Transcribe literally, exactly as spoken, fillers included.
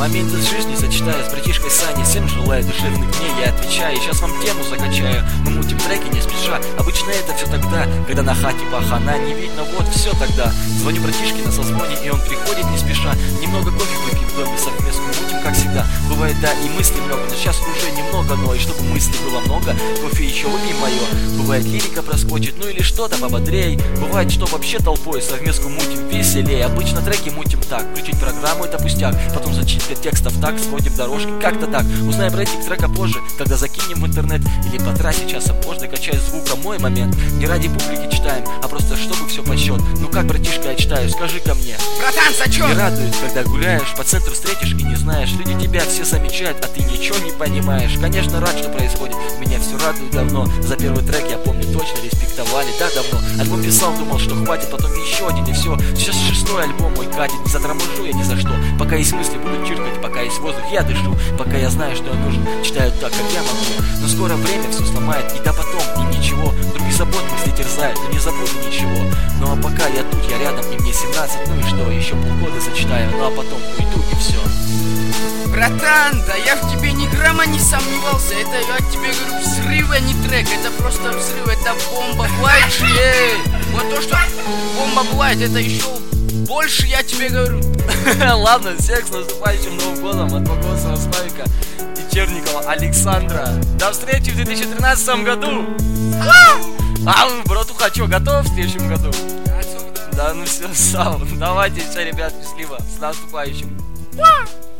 Моменты с жизни сочетаю с братишкой Саней. Всем желаю душевных дней, я отвечаю. Сейчас вам тему закачаю. Мы мутим треки не спеша. Обычно это все тогда, когда на хате пахана не видно, вот все тогда. Звоню братишке на созвоне, и он приходит не спеша. Немного кофе выпьем в доме, совместно мутим, как всегда. Бывает, да, и мыслей много, но сейчас уже немного. Но и чтобы мыслей было много, кофе еще выпьем мое. Бывает, лирика проскочит, ну или что-то пободрей. Бывает, что вообще толпой совместку мутим веселее. Обычно треки мутим так, включить программу это пустяк. Потом зачитка текстов так, сводим дорожки, как-то так. Узнаем рейтинг трека позже, когда закинем в интернет. Или по трассе часом позже, качая звука мой момент. Не ради публики читаем, а просто чтобы все по счет. Ну как, братишка, я читаю, скажи ко мне. Братан, зачем? Не радует, когда гуляешь, по центру встретишь и не знаешь. Люди тебя все замечают, а ты ничего не понимаешь. Конечно, рад, что происходит, меня все радует давно. За первый трек, я помню точно, респектовали, да, давно. Альбом писал, думал, что хватит, потом еще один и все. Сейчас шестой альбом мой катит, не заторможу я ни за что. Пока есть мысли, буду чиркать, пока есть воздух, я дышу. Пока я знаю, что я нужен, читаю так, как я могу. Но скоро время все сломает, и да потом, и ничего. Других забот мысли терзают, но не забуду ничего. Ну а пока я тут, я рядом, и мне семнадцать, ну и что, еще полгода зачитаю, ну а потом уйду и все. Братан, да я в тебе ни грамма не сомневался. Это я тебе говорю, взрыв, а не трек. Это просто взрыв, это бомба. Бывает же, эй. Вот то, что бомба бывает, это еще больше, я тебе говорю. Ладно, всех с наступающим Новым годом от Покосова Славика и Черникова Александра. До встречи в две тысячи тринадцатом году. А, братуха, что, готов в следующем году? Да, ну все, сам. Давайте, все, ребят, счастливо. С наступающим.